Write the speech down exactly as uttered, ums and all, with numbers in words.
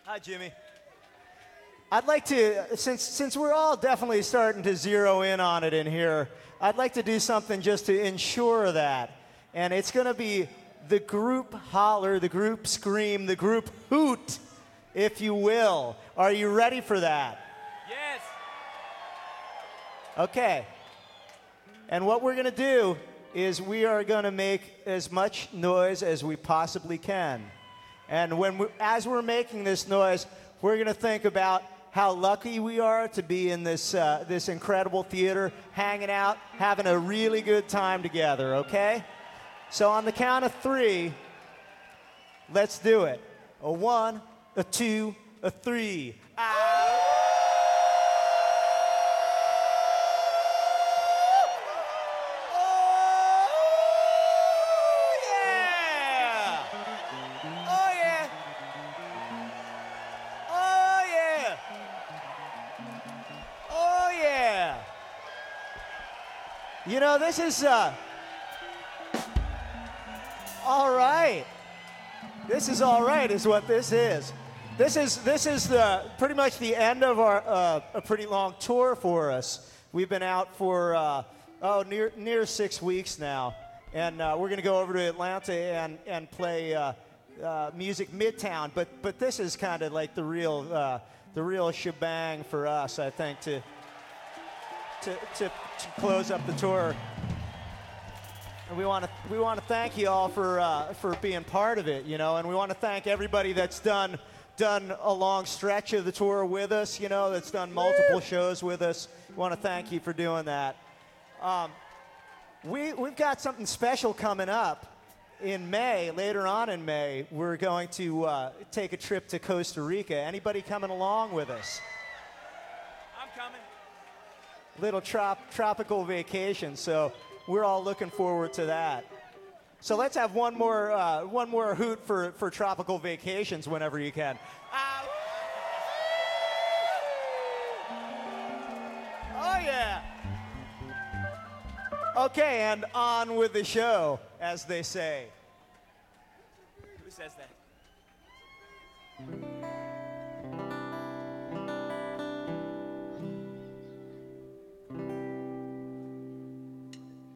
Hi, Jimmy. I'd like to, since, since we're all definitely starting to zero in on it in here, I'd like to do something just to ensure that. And it's going to be the group holler, the group scream, the group hoot, if you will. Are you ready for that? Yes. Okay. And what we're going to do is we are going to make as much noise as we possibly can. And when we, as we're making this noise, we're going to think about how lucky we are to be in this, uh, this incredible theater, hanging out, having a really good time together, okay? So on the count of three, let's do it. A one, a two, a three. Ah! You know, this is, uh, all right. This is all right, is what this is. This is, this is the, pretty much the end of our, uh, a pretty long tour for us. We've been out for, uh, oh, near, near six weeks now. And uh, we're going to go over to Atlanta and, and play uh, uh, Music Midtown. But, but this is kind of like the real, uh, the real shebang for us, I think, to, to, to, to close up the tour. And we want to we want to thank you all for uh, for being part of it, you know. And we want to thank everybody that's done done a long stretch of the tour with us, you know, that's done multiple shows with us. We want to thank you for doing that. Um, we we've got something special coming up in May. Later on in May, we're going to uh, take a trip to Costa Rica. Anybody coming along with us? I'm coming. Little trop tropical vacation, so we're all looking forward to that. So let's have one more uh, one more hoot for, for tropical vacations whenever you can. Ah, oh yeah. Okay, and on with the show, as they say. Who says that?